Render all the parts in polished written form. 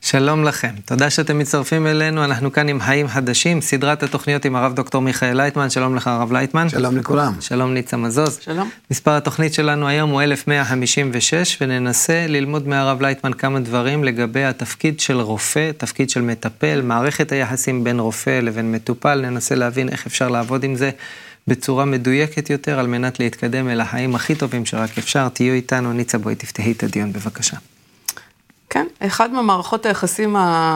שלום לכם, תודה שאתם מצטרפים אלינו, אנחנו כאן עם חיים חדשים, סדרת התוכניות עם הרב דוקטור מיכאל לייטמן, שלום לך הרב לייטמן. שלום לכולם. שלום ניצה מזוז. שלום. מספר התוכנית שלנו היום הוא 1156, וננסה ללמוד מהרב לייטמן כמה דברים לגבי התפקיד של רופא, תפקיד של מטפל, מערכת היחסים בין רופא לבין מטופל, ננסה להבין איך אפשר לעבוד עם זה בצורה מדויקת יותר, על מנת להתקדם אל החיים הכי טובים שרק אפשר. תהיו איתנו, ניצה, בואי תפתחי את הדיון בבקשה. כן, אחד מהמערכות היחסים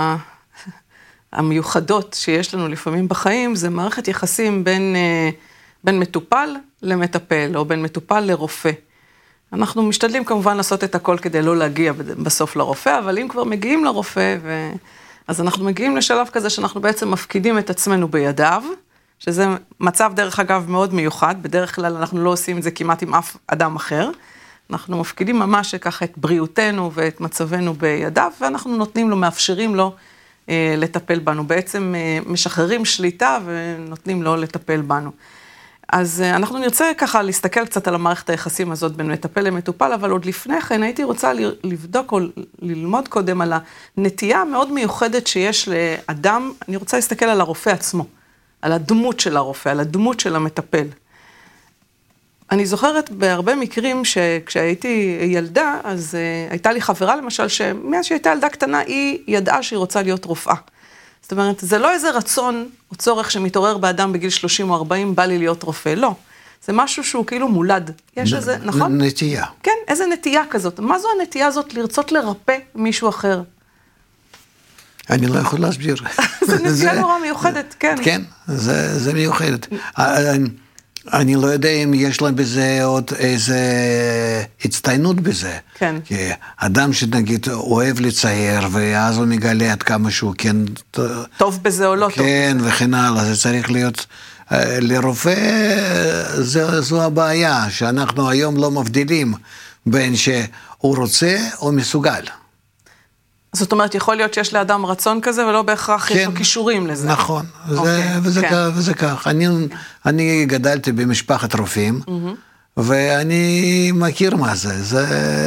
המיוחדות שיש לנו לפעמים בחיים, זה מערכת יחסים בין מטופל למטפל, או בין מטופל לרופא. אנחנו משתדלים כמובן לעשות את הכל כדי לא להגיע בסוף לרופא, אבל אם כבר מגיעים לרופא, אז אנחנו מגיעים לשלב כזה שאנחנו בעצם מפקידים את עצמנו בידיו, שזה מצב דרך אגב מאוד מיוחד, בדרך כלל אנחנו לא עושים את זה כמעט עם אף אדם אחר, אנחנו מפקידים ממש ככה את בריאותנו ואת מצבנו בידיו, ואנחנו נותנים לו, מאפשרים לו לטפל בנו. בעצם משחררים שליטה ונותנים לו לטפל בנו. אז אנחנו נרצה ככה להסתכל קצת על המערכת היחסים הזאת בין מטפל למטופל, אבל עוד לפני כן הייתי רוצה לבדוק או ללמוד קודם על הנטייה המאוד מיוחדת שיש לאדם. אני רוצה להסתכל על הרופא עצמו, על הדמות של הרופא, על הדמות של המטפל. אני זוכרת בהרבה מקרים שכשהייתי ילדה, אז הייתה לי חברה למשל, שמאז שהייתה ילדה קטנה, היא ידעה שהיא רוצה להיות רופאה. זאת אומרת, זה לא איזה רצון או צורך שמתעורר באדם בגיל 30 או 40, בא לי להיות רופא, לא. זה משהו שהוא כאילו מולד. יש איזה, נכון? נטייה. כן, איזה נטייה כזאת. מה זו הנטייה הזאת לרצות לרפא מישהו אחר? אני לא יכול להסביר. זה נטייה נורא מיוחדת, כן. כן, זה מיוחדת. אני לא יודע אם יש להם בזה עוד איזה הצטיינות בזה. כן. כי אדם שנגיד אוהב לצייר, ואז הוא מגלה עד כמה שהוא כן... טוב בזה או לא טוב. כן, וכן הלאה, זה צריך להיות... לרופא זו הבעיה, שאנחנו היום לא מבדילים בין שהוא רוצה או מסוגל. זאת אומרת, יכול להיות שיש לאדם רצון כזה, ולא בהכרח יש לו כישורים לזה. נכון, וזה כך. אני גדלתי במשפחת רופאים, ואני מכיר מה זה.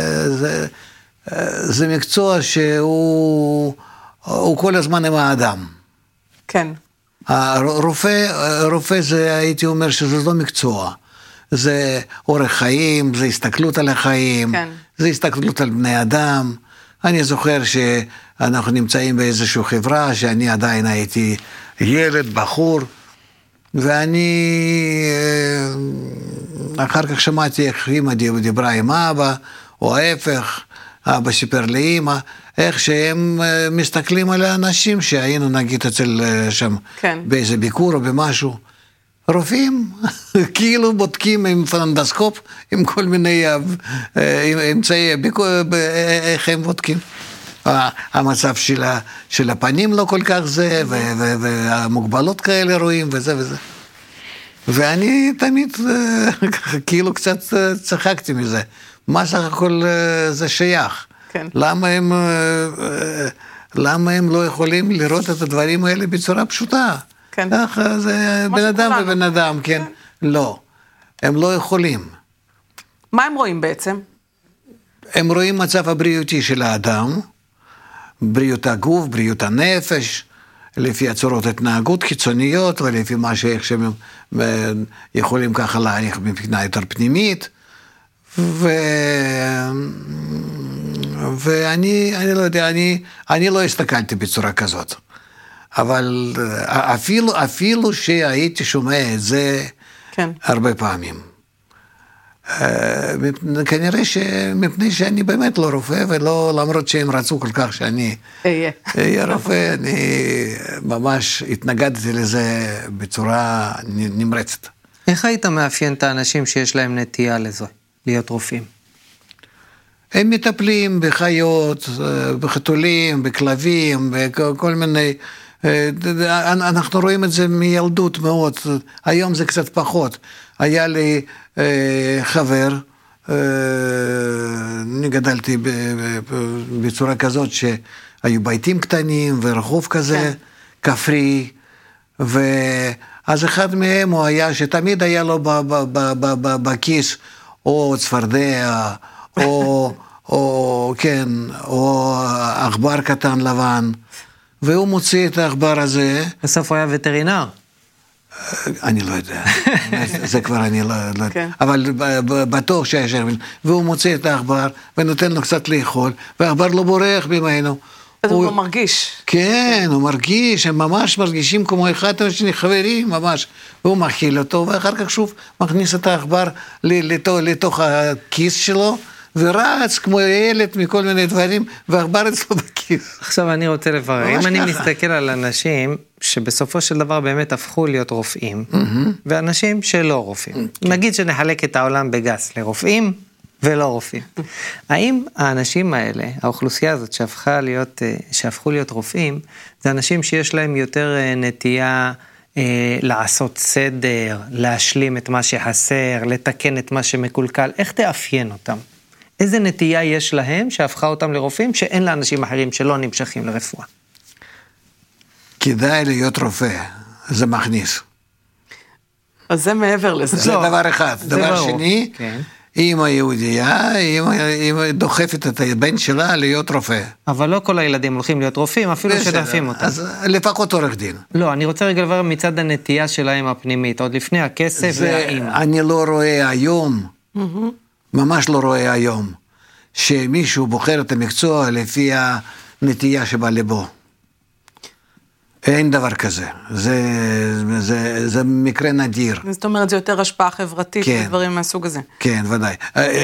זה מקצוע שהוא כל הזמן עם האדם. כן. רופא זה, הייתי אומר שזה לא מקצוע. זה אורח חיים, זה הסתכלות על החיים, זה הסתכלות על בני אדם. אני זוכר שאנחנו נמצאים באיזושהי חברה, שאני עדיין הייתי ילד, בחור, ואני אחר כך שמעתי איך אמא דיברה עם אבא, או ההפך, אבא סיפר לאמא, איך שהם מסתכלים על האנשים שהיינו נגיד אצל שם, באיזה ביקור או במשהו. רופאים, כאילו בודקים עם פלנדסקופ, עם כל מיני אמצעי, איך הם בודקים. המצב של הפנים לא כל כך זה, והמוגבלות כאלה רואים, וזה וזה. ואני תמיד כאילו קצת צחקתי מזה. מה סך הכל זה שייך? למה הם לא יכולים לראות את הדברים האלה בצורה פשוטה? ככה זה בן אדם ובן אדם, כן? לא, הם לא יכולים. מה הם רואים בעצם? הם רואים מצב הבריאותי של האדם, בריאות הגוף, בריאות הנפש, לפי הצורות התנהגות חיצוניות, ולפי מה שאיך שהם יכולים ככה להעריך מבחינה יותר פנימית, ואני לא יודע, אני לא הסתכלתי בצורה כזאת. אבל אפילו שהייתי שומע את זה הרבה פעמים. כנראה שמפני שאני באמת לא רופא, ולא למרות שהם רצו כל כך שאני אהיה רופא, אני ממש התנגדתי לזה בצורה נמרצת. איך היית מאפיין את האנשים שיש להם נטייה לזה, להיות רופאים? הם מטפלים בחיות, בחתולים, בכלבים, בכל מיני... אנחנו רואים את זה מילדות מאוד, היום זה קצת פחות. היה לי חבר, אני גדלתי בצורה כזאת שהיו ביתים קטנים ורחוב כזה, כפרי, ואז אחד מהם הוא היה שתמיד היה לו בכיס או צפרדע, או כן, או עכבר קטן לבן, והוא מוציא את העכבר הזה. בסוף הוא היה וטרינר. אני לא יודע, זה כבר אני לא יודע, אבל בטוח שהיה שם, והוא מוציא את העכבר, ונותן לו קצת לאכול, והעכבר לא בורח ממנו. אז הוא מרגיש. כן, הוא מרגיש, הם ממש מרגישים כמו אחד השני, חברים, ממש. והוא מכיל אותו, ואחר כך שוב מכניס את העכבר לתוך הכיס שלו, ורץ כמו ילד מכל מיני דברים, והעכבר אצלו בכיס. עכשיו אני רוצה לברר, אם אני מסתכל על אנשים שבסופו של דבר באמת הפכו להיות רופאים, ואנשים שלא רופאים. נגיד שנחלק את העולם בגס לרופאים ולא רופאים. האם האנשים האלה, האוכלוסייה הזאת שהפכו להיות רופאים, זה אנשים שיש להם יותר נטייה לעשות סדר, להשלים את מה שחסר, לתקן את מה שמקולקל, איך תאפיין אותם? איזה נטייה יש להם שהפכה אותם לרופאים שאין לאנשים אחרים שלא נמשכים לרפואה? כדאי להיות רופא, זה מכניס. אז זה מעבר לזה. זה דבר אחד. דבר שני, אמא יהודייה, אמא דוחפת את הבן שלה להיות רופא. אבל לא כל הילדים הולכים להיות רופאים, אפילו שדחפים אותם. אז לפחות עורך דין. לא, אני רוצה רגע לברר מצד הנטייה שלהם הפנימית, עוד לפני הכסף והאמא. אני לא רואה היום, ממש לא רואה היום, שמישהו בוחר את המקצוע לפי הנטייה שבא לבו. אין דבר כזה, זה מקרה נדיר. זאת אומרת, זה יותר השפעה חברתית ודברים מהסוג הזה. כן, ודאי.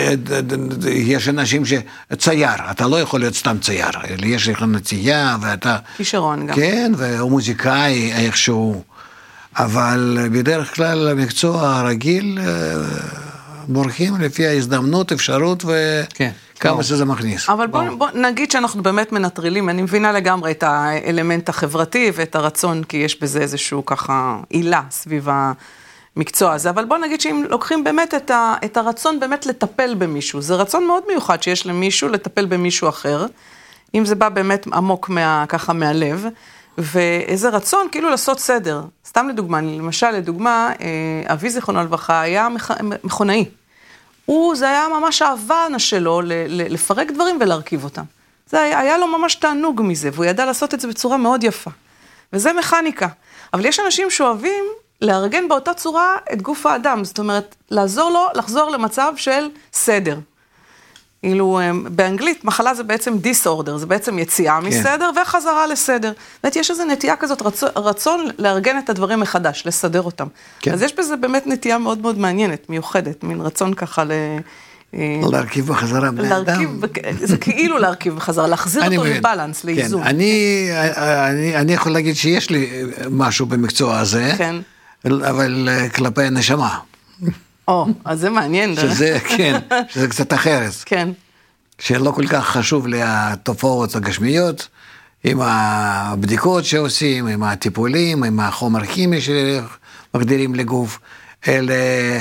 יש אנשים שצייר, אתה לא יכול להיות סתם צייר, יש לך נטייה ואתה... כישרון גם. כן, והוא מוזיקאי איכשהו, אבל בדרך כלל המקצוע הרגיל בורחים לפי ההזדמנות, אפשרות וכמה שזה מכניס. אבל בוא נגיד שאנחנו באמת מנטרלים, אני מבינה לגמרי את האלמנט החברתי ואת הרצון, כי יש בזה איזשהו ככה עילה סביב המקצוע הזה, אבל בוא נגיד שאם לוקחים באמת את הרצון באמת לטפל במישהו, זה רצון מאוד מיוחד שיש למישהו לטפל במישהו אחר, אם זה בא באמת עמוק ככה מהלב, ואיזה רצון כאילו לעשות סדר. סתם לדוגמה, אבי זיכרונו לברכה היה מכונאי. זה היה ממש האהבה שלו לפרק דברים ולהרכיב אותם. זה היה לו ממש תענוג מזה, והוא ידע לעשות את זה בצורה מאוד יפה. וזה מכניקה. אבל יש אנשים שאוהבים לארגן באותה צורה את גוף האדם, זאת אומרת, לעזור לו לחזור למצב של סדר. כאילו, באנגלית, מחלה זה בעצם disorder, זה בעצם יציאה מסדר וחזרה לסדר. זאת יש איזו נטייה כזאת, רצון לארגן את הדברים מחדש, לסדר אותם. אז יש בזה באמת נטייה מאוד מאוד מעניינת, מיוחדת, מין רצון ככה להרכיב בחזרה בני אדם. זה כאילו להרכיב בחזרה, להחזיר אותו לבלנס, לאיזון. אני יכול להגיד שיש לי משהו במקצוע הזה, אבל כלפי הנשמה. אז זה מעניין. שזה, כן, שזה קצת אחרת. כן. שלא כל כך חשוב לתופעות הגשמיות, עם הבדיקות שעושים, עם הטיפולים, עם החומר כימי שמגדירים לגוף, אלא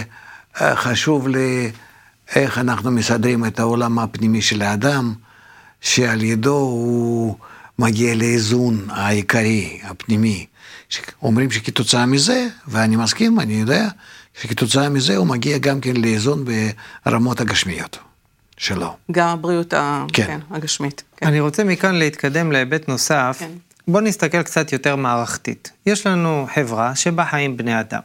חשוב לי איך אנחנו מסדרים את העולם הפנימי של האדם, שעל ידו הוא מגיע לאיזון העיקרי, הפנימי. אומרים שכתוצאה מזה, ואני מסכים, אני יודע, שכתוצאה מזה הוא מגיע גם כן לאיזון ברמות הגשמיות שלו. גם הבריאות הגשמית. אני רוצה מכאן להתקדם להיבט נוסף. בוא נסתכל קצת יותר מערכתית. יש לנו חברה שבה חיים בני אדם.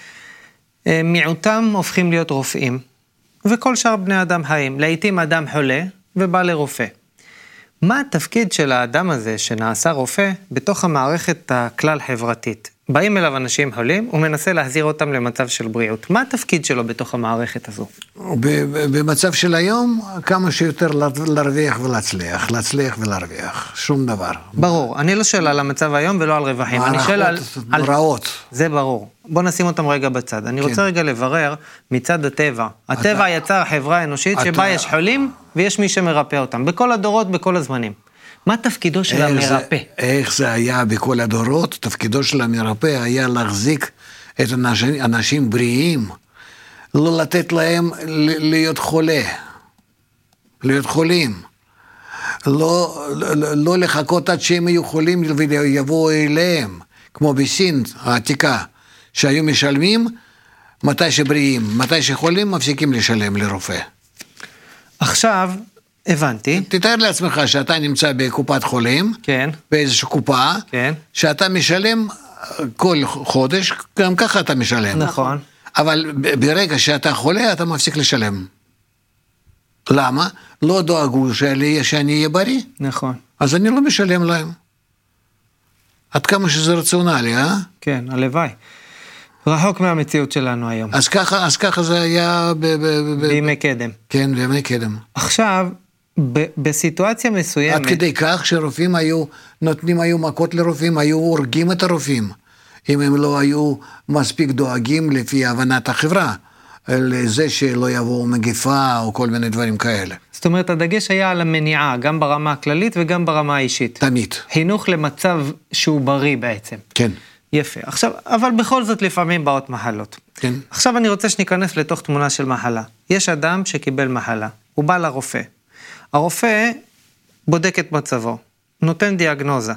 מיעוטם הופכים להיות רופאים, וכל שאר בני אדם חיים. לעתים אדם חולה ובא לרופא. מה התפקיד של האדם הזה שנעשה רופא בתוך המערכת הכלל חברתית? באים אליו אנשים חולים, הוא מנסה להחזיר אותם למצב של בריאות. מה התפקיד שלו בתוך המערכת הזו? במצב של היום, כמה שיותר להרוויח ולהצליח, להצליח ולהרוויח, שום דבר. ברור, אני לא שואל על המצב היום ולא על רווחים. מערכות נוראות. זה ברור. בוא נשים אותם רגע בצד. אני רוצה רגע לברר מצד הטבע. הטבע יצר חברה אנושית שבה יש חולים ויש מי שמרפא אותם. בכל הדורות, בכל הזמנים. מה תפקידו של המרפא? איך זה היה בכל הדורות? תפקידו של המרפא היה להחזיק את אנשים בריאים, לא לתת להם להיות חולים, לא לחכות עד שהם יהיו חולים ויבואו אליהם, כמו בסין העתיקה, שהיו משלמים מתי שבריאים, מתי שחולים מפסיקים לשלם לרופא. עכשיו, הבנתי. תתאר לעצמך שאתה נמצא בקופת חולים, כן. באיזושהי קופה, כן. שאתה משלם כל חודש, גם ככה אתה משלם. נכון. אבל ברגע שאתה חולה, אתה מפסיק לשלם. למה? לא דואגו שאני אהיה בריא, נכון. אז אני לא משלם להם. עד כמה שזה רציונלי, אה? כן, הלוואי. רחוק מהמציאות שלנו היום. אז ככה זה היה בימי קדם. כן, בימי קדם. עכשיו, בסיטואציה מסוימת... עד כדי כך שרופאים היו מכות לרופאים, היו הורגים את הרופאים, אם הם לא היו מספיק דואגים לפי הבנת החברה, לזה שלא יבואו מגפה או כל מיני דברים כאלה. זאת אומרת, הדגש היה על המניעה, גם ברמה הכללית וגם ברמה האישית. תמיד. חינוך למצב שהוא בריא בעצם. כן. יפה. עכשיו, אבל בכל זאת לפעמים באות מחלות. כן. עכשיו אני רוצה שניכנס לתוך תמונה של מחלה. יש אדם שקיבל מחלה, הוא בא לרופא. הרופא בודק את מצבו, נותן דיאגנוזה.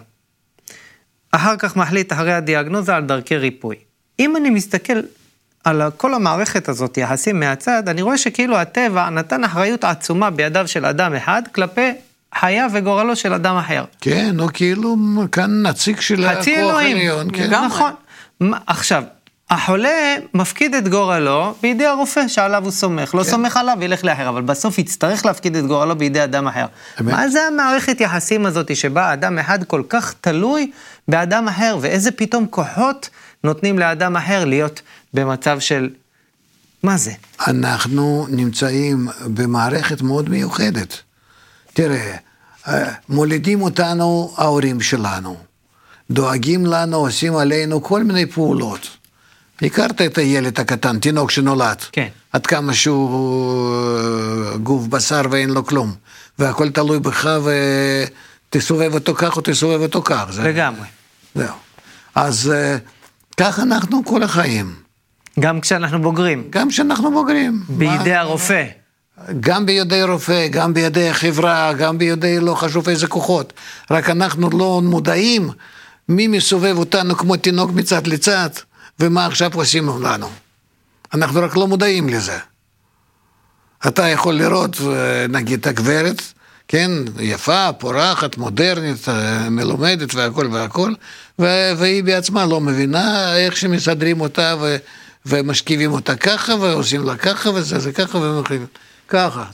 אחר כך מחליט אחרי הדיאגנוזה על דרכי ריפוי. אם אני מסתכל על כל המערכת הזאת, יחסים מהצד, אני רואה שכאילו הטבע נתן אחריות עצומה בידיו של אדם אחד, כלפי חייו וגורלו של אדם אחר. כן, או כאילו כאן נציג של הכוח העליון. כן. נכון. עכשיו, החולה מפקיד את גורלו בידי הרופא שעליו הוא סומך. לא סומך עליו וילך לאחר, אבל בסוף יצטרך להפקיד את גורלו בידי אדם אחר. מה זה המערכת יחסים הזאת שבה אדם אחד כל כך תלוי באדם אחר, ואיזה פתאום כוחות נותנים לאדם אחר להיות במצב של... מה זה? אנחנו נמצאים במערכת מאוד מיוחדת. תראה, מולידים אותנו ההורים שלנו, דואגים לנו, עושים עלינו כל מיני פעולות. הכרת את הילד הקטן, תינוק שנולד. כן. עד כמה שהוא גוף בשר ואין לו כלום. והכל תלוי בך ותסובב אותו כך או תסובב אותו כך. לגמרי. זהו. אז כך אנחנו כל החיים. גם כשאנחנו בוגרים. גם כשאנחנו בוגרים. בידי הרופא. גם בידי רופא, גם בידי החברה, גם בידי לא חשוב איזה כוחות. רק אנחנו לא מודעים מי מסובב אותנו כמו תינוק מצד לצד, ומה עכשיו עושים לנו. אנחנו רק לא מודעים לזה. אתה יכול לראות, נגיד, את הגברת, כן, יפה, פורחת, מודרנית, מלומדת והכל והכל, והיא בעצמה לא מבינה איך שמסדרים אותה ומשכיבים אותה ככה, ועושים לה ככה, וזה ככה, ומחליטים. ככה,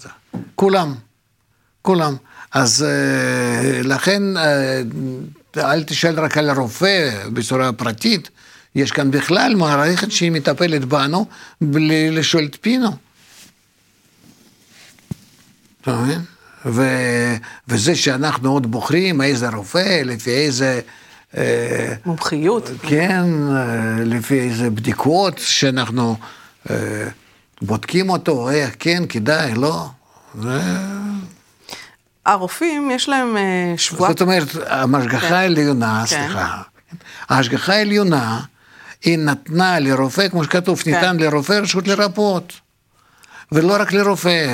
כולם. אז לכן, אל תשאל רק על הרופא בצורה פרטית, יש כאן בכלל מערכת שהיא מטפלת בנו, בלי לשאול את פינו. אתה מבין? וזה שאנחנו עוד בוחרים איזה רופא, לפי איזה... מומחיות. כן, לפי איזה בדיקות שאנחנו... בודקים אותו, כן, כדאי, לא. הרופאים, יש להם שבועת... זאת אומרת, המשגחה העליונה, סליחה, ההשגחה העליונה, היא נתנה לרופא, כמו שכתוב, ניתן לרופא רשות לרפאות. ולא רק לרופא,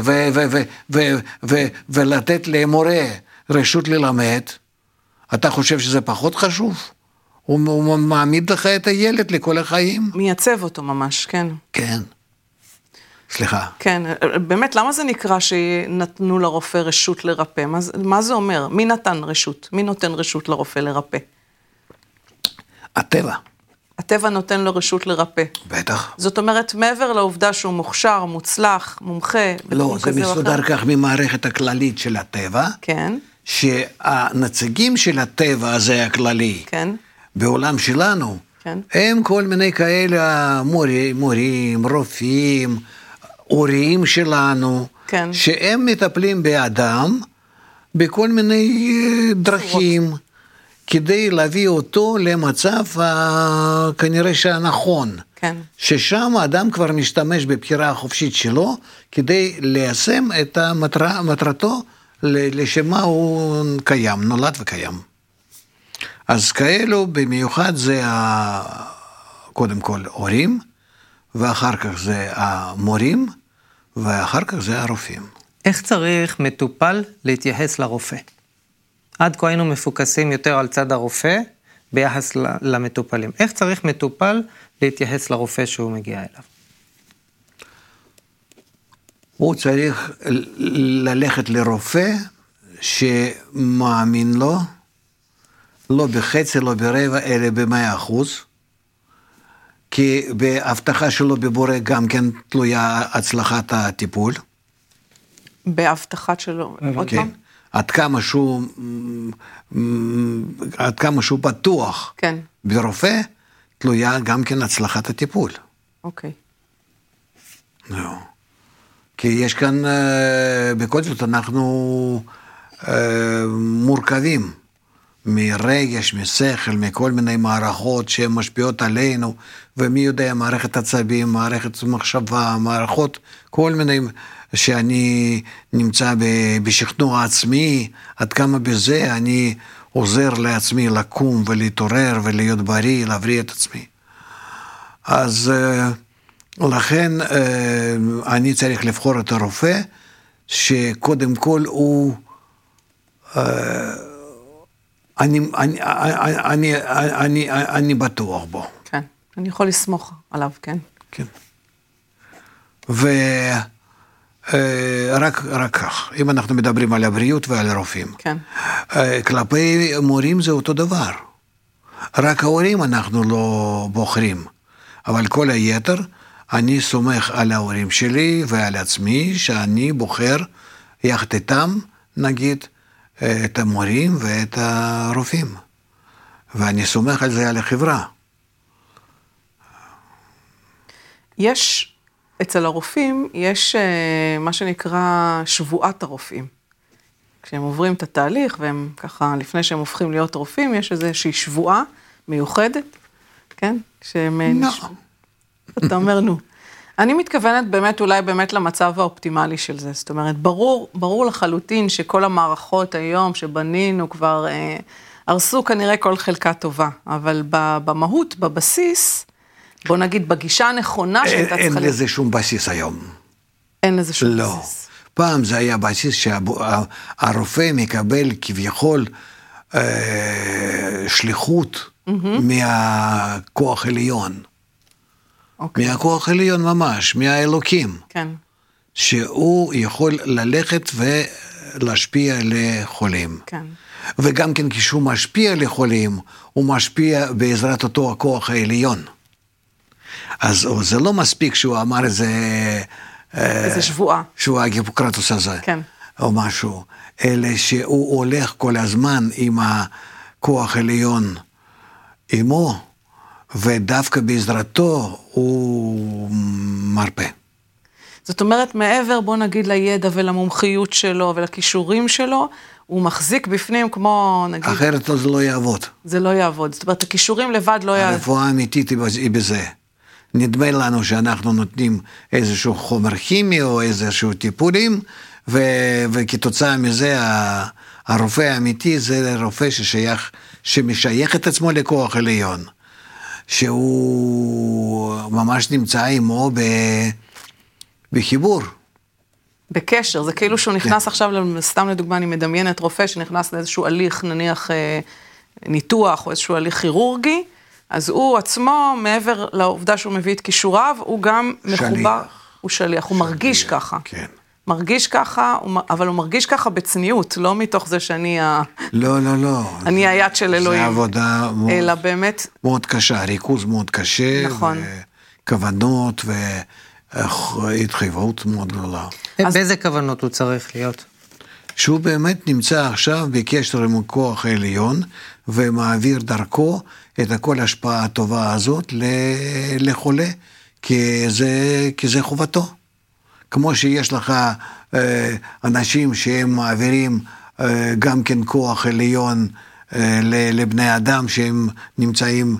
ולתת למורה רשות ללמד. אתה חושב שזה פחות חשוב? הוא מעמיד לך את הילד לכל החיים. מייצב אותו ממש, כן. כן. סליחה. כן, באמת, למה זה נקרא שנתנו לרופא רשות לרפא? מה זה אומר? מי נתן רשות? מי נותן רשות לרופא לרפא? הטבע. הטבע נותן לו רשות לרפא. בטח. זאת אומרת, מעבר לעובדה שהוא מוכשר, מוצלח, מומחה. לא, זה מסודר כך ממערכת הכללית של הטבע. כן. שהנציגים של הטבע הזה הכללי. כן. בעולם שלנו. כן. הם כל מיני כאלה מורים, רופאים, הורים שלנו, כן. שהם מטפלים באדם בכל מיני דרכים, כדי להביא אותו למצב כנראה שהנכון. כן. ששם האדם כבר משתמש בבחירה החופשית שלו, כדי ליישם את מטרתו, לשמה הוא קיים, נולד וקיים. אז כאלו במיוחד זה קודם כל הורים, ואחר כך זה המורים, ואחר כך זה הרופאים. איך צריך מטופל להתייחס לרופא? עד כה היינו מפוקסים יותר על צד הרופא ביחס למטופלים. איך צריך מטופל להתייחס לרופא שהוא מגיע אליו? הוא צריך ללכת לרופא שמאמין לו, לא בחצי, לא ברבע, אלא ב100%, כי בהבטחה שלו בבורא גם כן תלויה הצלחת הטיפול. בהבטחת שלו, עוד פעם? עד כמה שהוא בטוח כן. ברופא, תלויה גם כן הצלחת הטיפול. אוקיי. לא. כי יש כאן, בכל זאת אנחנו מורכבים מרגש, משכל, מכל מיני מערכות שהן משפיעות עלינו, ומי יודע, מערכת עצבים, מערכת מחשבה, מערכות, כל מיני שאני נמצא בשכנוע עצמי, עד כמה בזה אני עוזר לעצמי לקום ולהתעורר ולהיות בריא, להבריא את עצמי. אז לכן אני צריך לבחור את הרופא, שקודם כל הוא, אני בטוח בו. כן, אני יכול לסמוך עליו, כן. כן. רק כך, אם אנחנו מדברים על הבריאות ועל הרופאים. כן. כלפי מורים זה אותו דבר. רק ההורים אנחנו לא בוחרים, אבל כל היתר, אני סומך על ההורים שלי ועל עצמי, שאני בוחר יחד איתם, נגיד, את המורים ואת הרופאים. ואני סומך על זה על החברה. אצל הרופאים יש מה שנקרא שבועת הרופאים. כשהם עוברים את התהליך, והם ככה, לפני שהם הופכים להיות רופאים, יש איזושהי שבועה מיוחדת, כן? שהם אתה אומר, נו. אני מתכוונת באמת, אולי באמת למצב האופטימלי של זה. זאת אומרת, ברור לחלוטין שכל המערכות היום שבנינו כבר הרסו כנראה כל חלקה טובה, אבל במהות, בבסיס, בוא נגיד, בגישה הנכונה שהייתה צריכה... אין לזה שום בסיס היום. אין לזה שום לא. בסיס. פעם זה היה בסיס שהרופא מקבל כביכול שליחות מהכוח עליון. מהכוח עליון ממש, מהאלוקים. כן. שהוא יכול ללכת ולהשפיע לחולים. כן. וגם כן כשהוא משפיע לחולים, הוא משפיע בעזרת אותו הכוח העליון. אז זה לא מספיק שהוא אמר איזה שבועה. שבועה היפוקרטוס הזה. כן. או משהו. אלא שהוא הולך כל הזמן עם הכוח העליון עמו, ודווקא בעזרתו הוא מרפא. זאת אומרת, מעבר, בוא נגיד, לידע ולמומחיות שלו ולכישורים שלו, הוא מחזיק בפנים כמו, נגיד... אחרת זה לא יעבוד. זה לא יעבוד. זאת אומרת, הכישורים לבד לא יעבוד. הרפואה האמיתית היא בזה. נדמה לנו שאנחנו נותנים איזשהו חומר כימי או איזשהו טיפולים, וכתוצאה מזה הרופא האמיתי זה רופא שמשייך את עצמו לכוח עליון, שהוא ממש נמצא עמו בחיבור. בקשר, זה כאילו שהוא נכנס עכשיו, סתם לדוגמה, אני מדמיינת רופא שנכנס לאיזשהו הליך, נניח ניתוח או איזשהו הליך כירורגי, אז הוא עצמו, מעבר לעובדה שהוא מביא את כישוריו, הוא גם מחובר, הוא שליח, הוא מרגיש ככה. כן. מרגיש ככה, אבל הוא מרגיש ככה בצניעות, לא מתוך זה שאני לא. אני היד של אלוהים. זה עבודה אלא באמת... מאוד קשה, ריכוז מאוד קשה. נכון. וכוונות והתחייבות מאוד גדולה. באיזה כוונות הוא צריך להיות? שהוא באמת נמצא עכשיו בקשר עם הכוח העליון, ומעביר דרכו את כל ההשפעה הטובה הזאת לחולה, כי זה חובתו. כמו שיש לך אנשים שהם מעבירים גם כן כוח עליון לבני אדם שהם נמצאים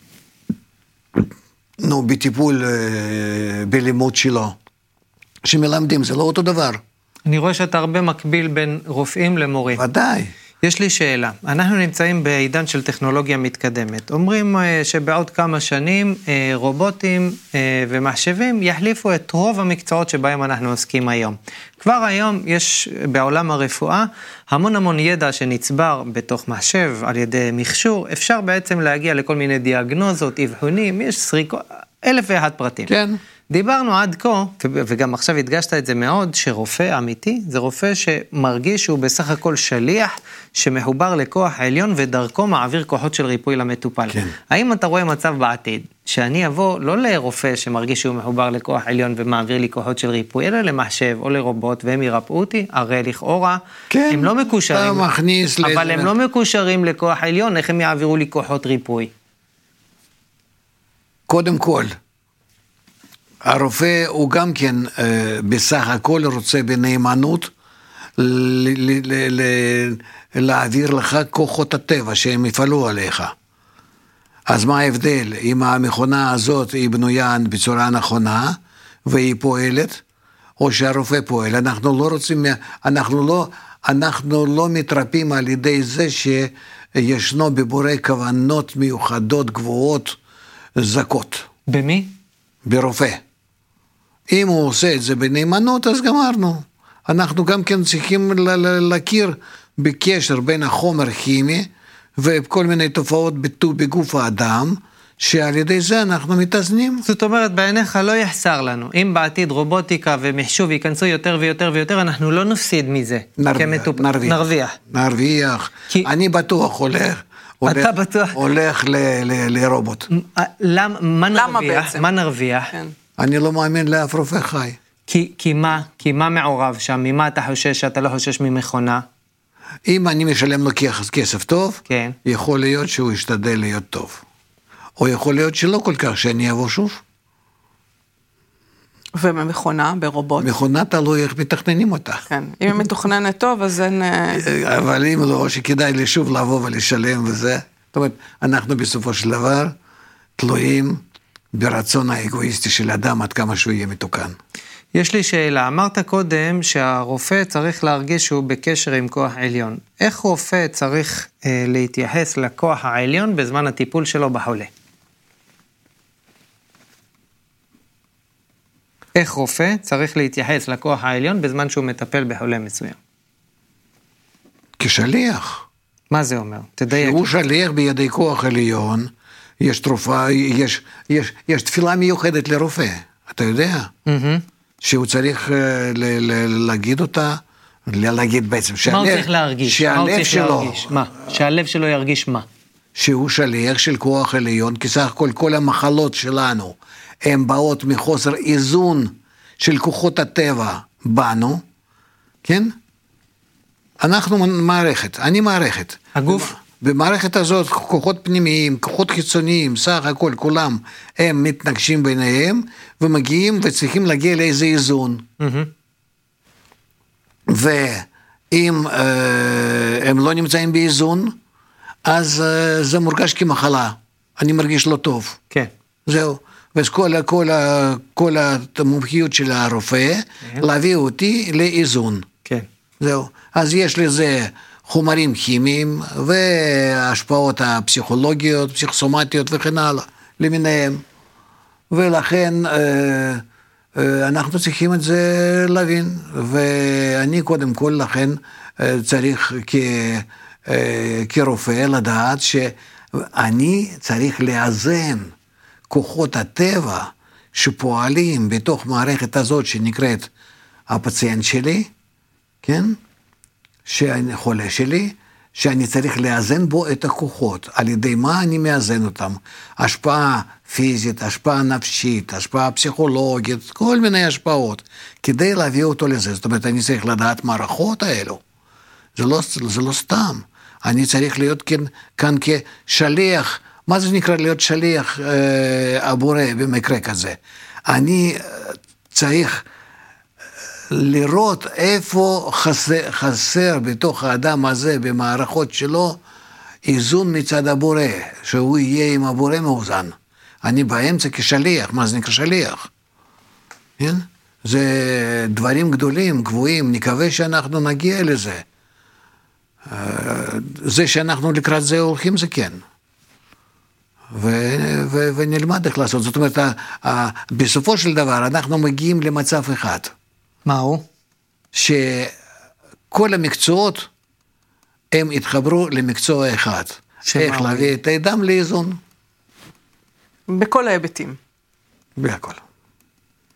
בטיפול בלימוד שלו, שמלמדים, זה לא אותו דבר. אני רואה שאתה הרבה מקביל בין רופאים למורים. ודאי. יש לי שאלה, אנחנו נמצאים בעידן של טכנולוגיה מתקדמת, אומרים שבעוד כמה שנים רובוטים ומחשבים יחליפו את רוב המקצועות שבהם אנחנו עוסקים היום. כבר היום יש בעולם הרפואה המון ידע שנצבר בתוך מחשב על ידי מכשור, אפשר בעצם להגיע לכל מיני דיאגנוזות, אבחונים, יש סריקות, 1,001 פרטים. כן. דיברנו עד כה, וגם עכשיו הדגשת את זה מאוד, שרופא אמיתי זה רופא שמרגיש שהוא בסך הכל שליח, שמחובר לכוח העליון ודרכו מעביר כוחות של ריפוי למטופל. כן. האם אתה רואה מצב בעתיד, שאני אבוא לא לרופא שמרגיש שהוא מחובר לכוח העליון ומעביר לי כוחות של ריפוי, אלא למחשב או לרובוט והם ירפאו אותי, הרי לכאורה, כן, הם לא מקושרים, אתה מכניס אבל הם לא מקושרים לכוח העליון, איך הם יעבירו לי כוחות ריפוי? קודם כל, הרופא הוא גם כן בסך הכל רוצה בנאמנות להעביר לך כוחות הטבע שהם יפעלו עליך. אז מה ההבדל? אם המכונה הזאת היא בנויה בצורה נכונה והיא פועלת, או שהרופא פועל? אנחנו לא רוצים, אנחנו לא מתרפים על ידי זה שישנו בבורא כוונות מיוחדות גבוהות זכות. במי? ברופא. אם הוא עושה את זה בנאמנות, אז גמרנו. אנחנו גם כן צריכים להכיר בקשר בין החומר כימי וכל מיני תופעות בגוף האדם, שעל ידי זה אנחנו מתאזנים. זאת אומרת, בעיניך לא יחסר לנו. אם בעתיד רובוטיקה ומחשוב ייכנסו יותר ויותר ויותר, אנחנו לא נפסיד מזה. נרוויח. אני בטוח הולך לרובוט. מה נרוויח? אני לא מאמין לאף רופא חי. כי מה מעורב שם? ממה אתה חושש שאתה לא חושש ממכונה? אם אני משלם לו כסף טוב, כן. יכול להיות שהוא ישתדל להיות טוב. או יכול להיות שלא כל כך, שאני אבוא שוב. וממכונה, ברובוט? מכונה תלוי איך מתכננים אותה. כן, אם היא מתוכננת טוב, אז אין... אבל אם לא, שכדאי לי שוב לבוא ולשלם וזה. זאת אומרת, אנחנו בסופו של דבר תלויים ברצון האגואיסטי של אדם עד כמה שהוא יהיה מתוקן. יש לי שאלה, אמרת קודם שהרופא צריך להרגיש שהוא בקשר עם כוח עליון. איך רופא צריך להתייחס לכוח העליון בזמן הטיפול שלו בחולה? איך רופא צריך להתייחס לכוח העליון בזמן שהוא מטפל בחולה מסוים? כשליח. מה זה אומר? תדייק. שהוא שליח בידי כוח עליון, יש תרופה, יש תפילה מיוחדת לרופא, אתה יודע? שהוא צריך להגיד אותה, להגיד בעצם, מה הוא צריך להרגיש? שהלב שלו ירגיש מה? שהוא שליח של כוח עליון, כי סך הכל כל המחלות שלנו, הן באות מחוסר איזון של כוחות הטבע בנו, כן? אנחנו מערכת, אני מערכת. הגוף? במערכת הזאת כוחות פנימיים, כוחות חיצוניים, סך הכל כולם הם מתנגשים ביניהם ומגיעים וצריכים להגיע לאיזה איזון. ואם הם לא נמצאים באיזון, אז זה מורגש כמחלה. אני מרגיש לא טוב. כן. זהו. ואז כל המומחיות של הרופא, להביא אותי לאיזון. כן. זהו. אז יש לזה חומרים כימיים והשפעות הפסיכולוגיות, פסיכוסומטיות וכן הלאה, למיניהם. ולכן אנחנו צריכים את זה להבין. ואני קודם כל לכן צריך כרופא לדעת שאני צריך לאזן כוחות הטבע שפועלים בתוך מערכת הזאת שנקראת הפציינט שלי, כן? חולה שלי, שאני צריך לאזן בו את הכוחות. על ידי מה אני מאזן אותם? השפעה פיזית, השפעה נפשית, השפעה פסיכולוגית, כל מיני השפעות, כדי להביא אותו לזה. זאת אומרת, אני צריך לדעת מערכות האלו. זה לא סתם. אני צריך להיות כאן כשליח. מה זה נקרא להיות שליח הבורא במקרה כזה? אני צריך לראות איפה חסר בתוך האדם הזה, במערכות שלו, איזון מצד הבורא, שהוא יהיה עם הבורא מאוזן. אני באמצע כשליח, מה זה נקרא שליח? כן? זה דברים גדולים, גבוהים, נקווה שאנחנו נגיע לזה. זה שאנחנו לקראת זה הולכים זה כן. ונלמד איך לעשות. זאת אומרת, בסופו של דבר אנחנו מגיעים למצב אחד. מה הוא? שכל המקצועות הם התחברו למקצוע אחד. איך להביא את האדם לאיזון. בכל ההיבטים. בהכל.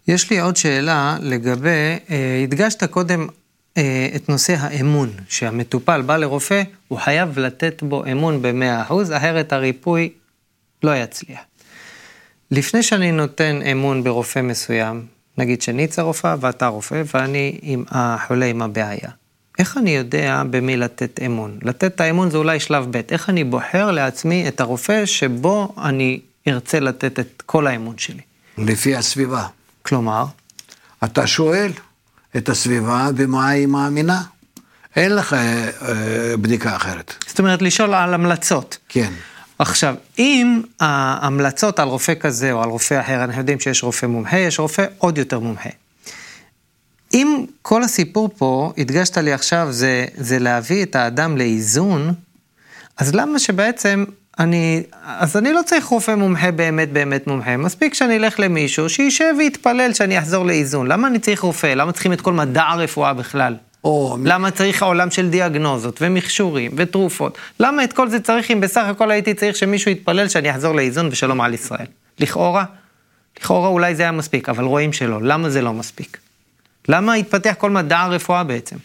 יש לי עוד שאלה לגבי, הדגשת קודם את נושא האמון, שהמטופל בא לרופא, הוא חייב לתת בו אמון ב100%, אחרת הריפוי לא יצליח. לפני שאני נותן אמון ברופא מסוים, נגיד שניצה רופאה ואתה רופא, ואני עם החולה עם הבעיה. איך אני יודע במי לתת אמון? לתת את האמון זה אולי שלב ב', איך אני בוחר לעצמי את הרופא שבו אני ארצה לתת את כל האמון שלי? לפי הסביבה. כלומר? אתה שואל את הסביבה במה היא מאמינה. אין לך בדיקה אחרת. זאת אומרת, לשאול על המלצות. כן. עכשיו, אם ההמלצות על רופא כזה או על רופא אחר, אנחנו יודעים שיש רופא מומחה, יש רופא עוד יותר מומחה. אם כל הסיפור פה, הדגשת לי עכשיו, זה להביא את האדם לאיזון, אז למה שבעצם אני לא צריך רופא מומחה באמת מומחה, מספיק שאני אלך למישהו, שישב ויתפלל שאני אחזור לאיזון. למה אני צריך רופא? למה צריכים את כל מדע הרפואה בכלל? למה צריך העולם של דיאגנוזות ומכשורים ותרופות? למה את כל זה צריך אם בסך הכל הייתי צריך שמישהו יתפלל שאני אחזור לאיזון ושלום על ישראל? לכאורה אולי זה היה מספיק, אבל רואים שלא. למה זה לא מספיק? למה התפתח כל מדע הרפואה בעצם?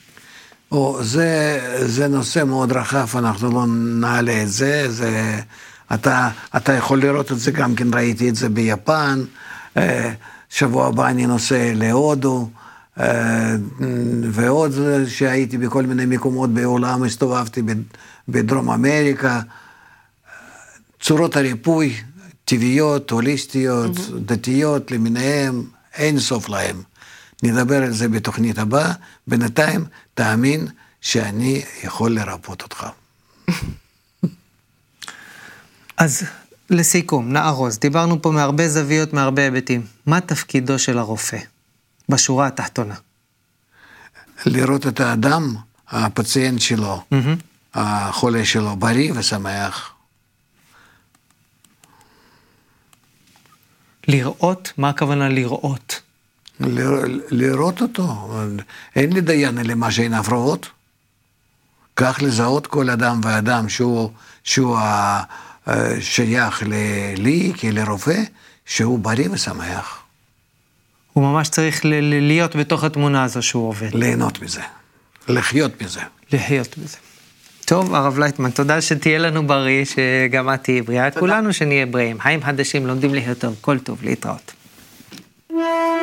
זה נושא מאוד רחב, אנחנו לא נעלה את זה, אתה יכול לראות את זה גם כן, ראיתי את זה ביפן, שבוע הבא אני נוסע להודו, ועוד שהייתי בכל מיני מקומות בעולם, הסתובבתי בדרום אמריקה, צורות הריפוי, טבעיות, הוליסטיות, דתיות למיניהם, אין סוף להם. נדבר על זה בתוכנית הבאה, בינתיים תאמין שאני יכול לרפות אותך. אז לסיכום, נארוז, דיברנו פה מהרבה זוויות, מהרבה היבטים. מה תפקידו של הרופא בשורה התחתונה? לראות את האדם, הפציינט שלו, החולה שלו, בריא ושמח. לראות? מה הכוונה לראות? לראות אותו. אין לי דיין למה שאין הפרעות. כך לזהות כל אדם ואדם שהוא שייך לי כלרופא, שהוא בריא ושמח. הוא ממש צריך להיות בתוך התמונה הזו שהוא עובד. ליהנות מזה. לחיות מזה. לחיות מזה. טוב, הרב לייטמן, תודה שתהיה לנו בריא, שגם את תהיה בריאה. כולנו שנהיה בריאים. חיים חדשים, לומדים להיות טוב. כל טוב, להתראות.